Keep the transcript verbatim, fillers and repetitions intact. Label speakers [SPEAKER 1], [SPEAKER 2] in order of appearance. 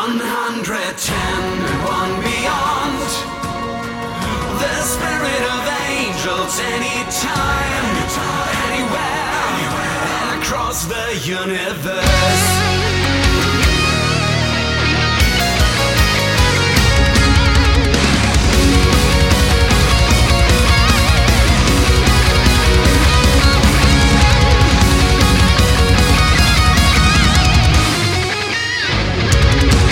[SPEAKER 1] one hundred ten and one beyond. The spirit of angels anytime, anywhere, and across the universe.